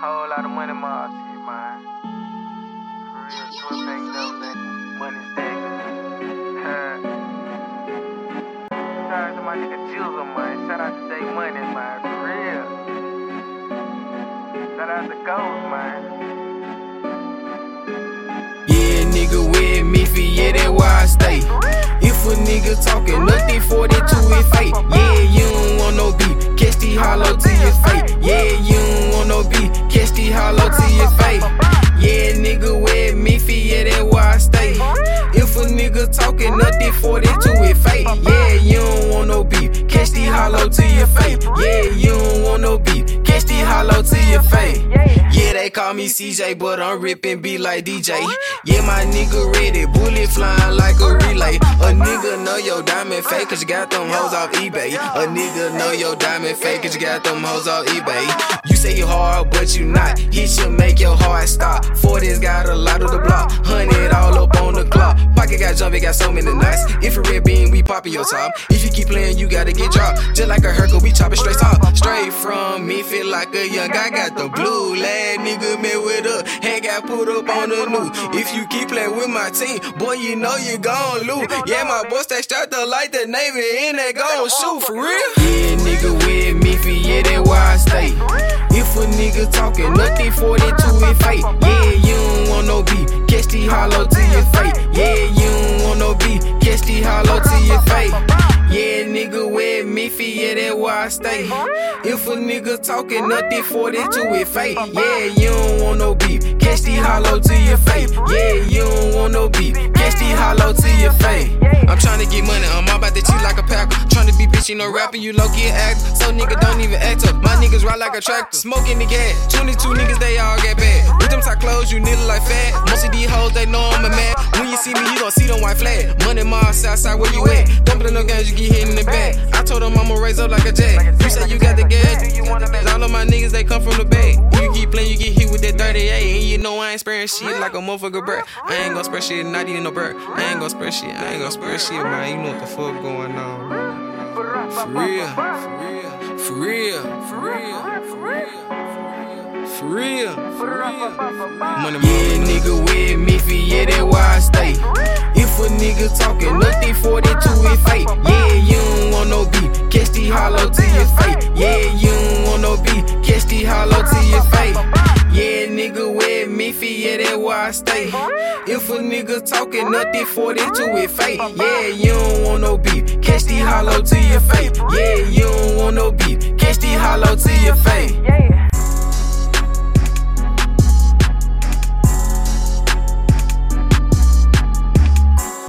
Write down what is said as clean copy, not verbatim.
Whole lot of money, my shit, man. For real, 12 pack, no that money stacking. Shout out to my nigga Jizzle, man. Shout out to Day Money, man. For real. Shout out to Ghost, man. Yeah, nigga with me, yeah, that's why I stay. If a nigga talking nothing 42 is fake. Yeah, you don't want no beef, catch the hollow to your face. Yeah, you don't want no beef, catch the hollow to your face. Yeah, nigga with me, yeah, that's why I stay. If a nigga talking nothing 42 is fake. Yeah, you don't want no beef, catch the hollow to your face. Yeah, you don't want no beef, catch the hollow to your face. Yeah, they call me CJ, but I'm rippin' beat like DJ. Yeah, my nigga ready, bullet flying like a relay. A nigga know your diamond fake, cause you got them hoes off eBay. A nigga know your diamond fake, cause you got them hoes off eBay. You say you hard, but you not. He should make your heart stop. 40's got a lot of the block, 100 all up on the clock. Pocket got jump, it got so many knots. If you red bean, we poppin' your top. If you keep playing, you gotta get dropped. Just like a Hercules, we chop it straight top. Straight from me, feel like a young guy, got the blue. Lad nigga met with her, head got put up on the news. If you keep playing with my team, boy, you know you gon' lose. Yeah, my boy stay strapped up like the Navy, and they gon' shoot for real. Yeah, nigga with me, yeah, that's why I stay. If a nigga talking nothing 42 is fake. Yeah, you don't want no beef, catch the hollow to your face. Yeah, you don't want no beef, catch the hollow to your face. Yeah, nigga with me, yeah, that's why I stay. If a nigga talking nothing 42 is fake. Yeah, you don't want no beef, catch the hollow to your face. Yeah, you don't want no beef, catch the hollow to your face. I'm tryna get money, I'm all about to cheat like a packer. Tryna be bitch, you no rapper, you low-key act. So nigga don't even act up, my niggas ride like a tractor. Smoking the gas, 22 niggas, they all get bad. With them tight clothes, you nigga like fat. Most of these hoes, they know I'm a man. When you see me, you gon' see them white flag. Money Mars, Southside, where you at? Don't play no games, you get hit in the back. I told them I'ma raise up like a jack. You say you got the gas, all of my niggas, they come from the back. You keep playing, you get hit with that 38. And you know I ain't sparing shit like a motherfucker bird. I ain't gon' spare shit, not even no bird. I ain't gon' spare shit, I ain't gon' spare shit, man. You know what the fuck going on, man. For real, for real, for real, for real, for real, for real, for real. Money, yeah, nigga with me, yeah, that's why I stay. If a nigga talking nothing 42 is fake. Yeah, you don't want no beef, catch the hollow to your face. Yeah, you don't want no beef, catch the hollow to your face. Yeah, nigga with me, yeah, that's why I stay. If a nigga talking nothing 42 is fake. Yeah, you don't want no beef, catch the hollow to your face.